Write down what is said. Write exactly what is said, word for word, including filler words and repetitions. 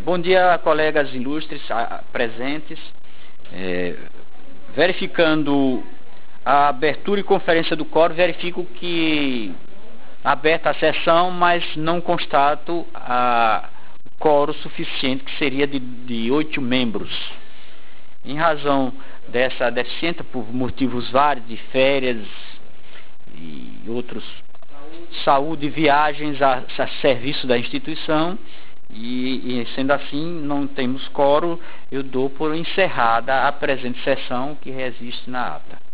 Bom dia, colegas ilustres presentes. É, verificando a abertura e conferência do quórum, verifico que aberta a sessão, mas não constato a quórum suficiente, que seria de, de oito membros. Em razão dessa deficiência, por motivos vários, de férias e outros, saúde, viagens a, a serviço da instituição, e, e sendo assim não temos quórum, eu dou por encerrada a presente sessão que resiste na ata.